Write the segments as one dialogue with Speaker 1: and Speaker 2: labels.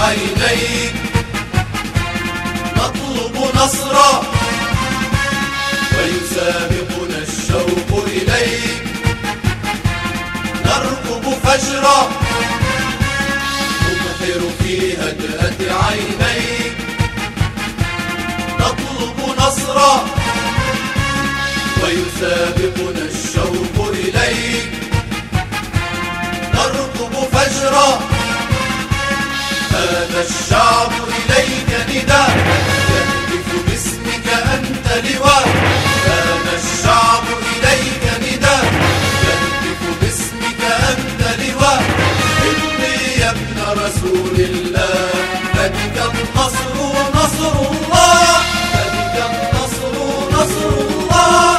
Speaker 1: عينيك نطلب نصرا ويسابقنا الشوق إليك نركب فجرا نبحر في هدأة عينيك نطلب نصرا ويسابقنا الشوق إليك نركب فجرا هذا الشعب إليك نداء يهتف باسمك أنت لواء هذا الشعب إليك نداء يهتف باسمك أنت لواء إني يا ابن رسول الله فبك النصر نصر الله فبك النصر نصر الله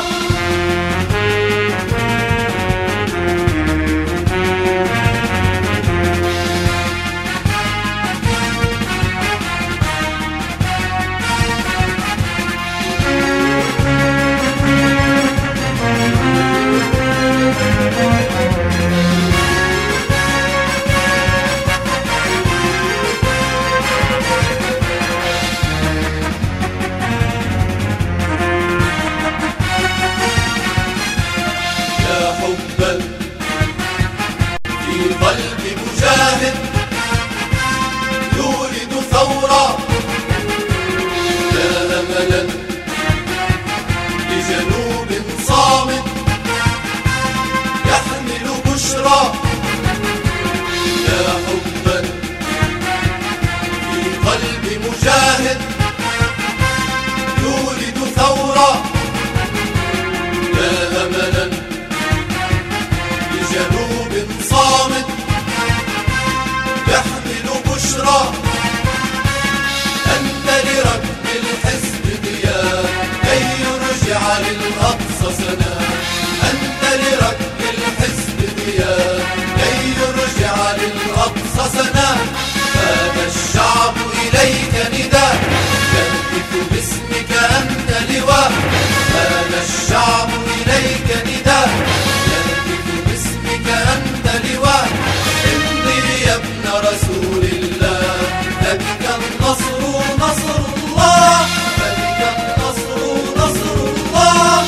Speaker 1: مجاهد يولد ثورة يا أملا لجنوب صامت يحمل بشرى أنت لركب الحزب ضياء كي يرجع للأقصى سنة أنت لركب الحزب ضياء كي يرجع للأقصى سنة هذا الشعب إليك نداء يهتف باسمك أنت لواء هذا الشعب إليك نداء يهتف باسمك أنت لواء إني يا ابن رسول الله فبك النصر نصر الله فبك النصر نصر الله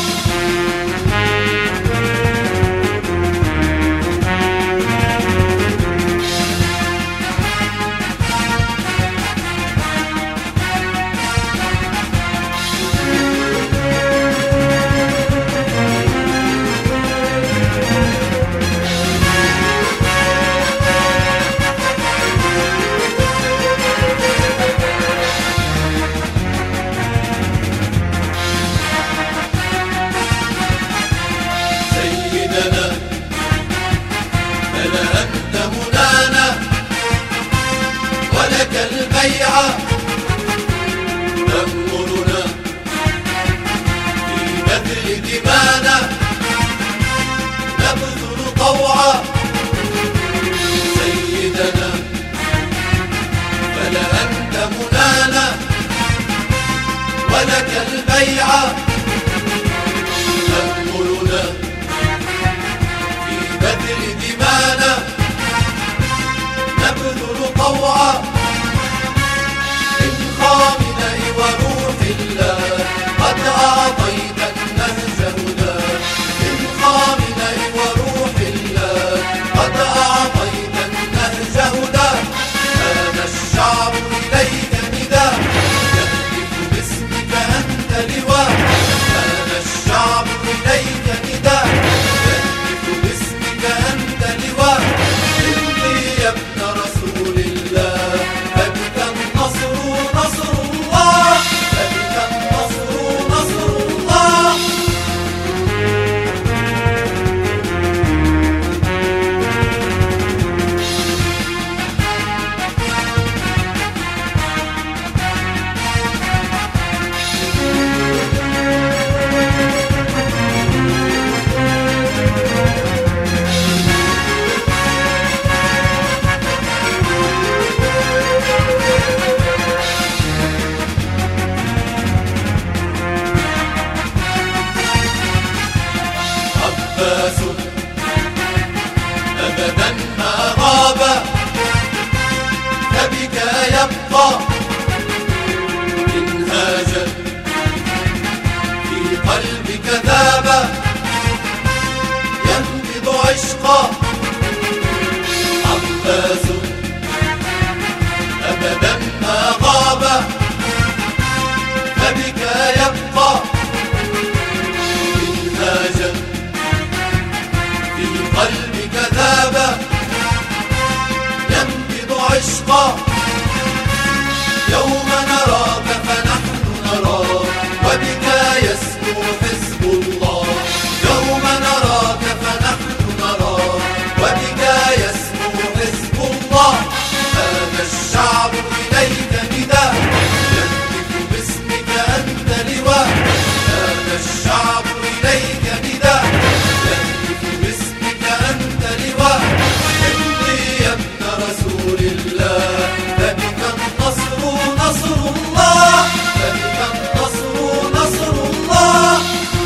Speaker 1: فلا أنت منانا ولك البيعة تأمرنا في بذل دمانا نبذل طوعا سيدنا فلا أنت منانا ولك البيعة تأمرنا بذل دمانا نبذل طوعا من خامنة وروح الله قد أعطيت النهج هدى من خامنة وروح الله قد أعطيت النهج هدى هذا الشعب إليك نداء يهتف باسمك أنت لواء هذا الشعب إليك نداء يهتف باسمك أنت لواء إني يا ابن رسول الله فبك النصر نصر الله فبك النصر نصر الله عباس أبدا ما غاب فبك يبقى منهاجا في قلبك ذاب ينبض عشقا عباس أبدا ما غاب فبك يبقى منهاجا في قلبك ذاب ينبض عشقا يوم نراك فنحن نراك وبك يسمو حزب الله يوم نراك فنحن نراك وبك يسمو حزب الله هذا الشعب إليك نداء يهتف باسمك أنت لواء هذا الشعب إليك نداء يهتف باسمك أنت لواء امضي يا ابن رسول الله فبك النصر نصر الله فبك النصر نصر الله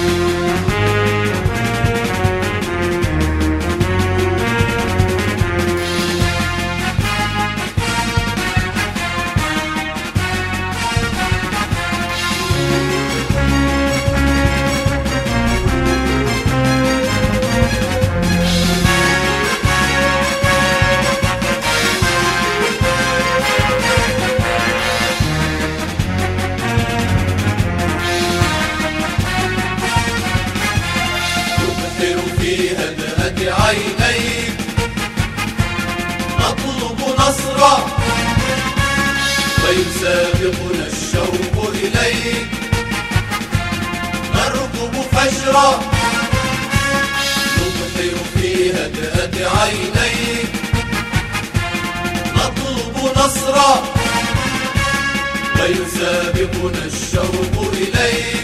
Speaker 1: في هدأة عينيك نطلب نصرا ويسابقنا الشوق إليك نرقب فجرا نبحر في هدأة عينيك نطلب نصرا ويسابقنا الشوق إليك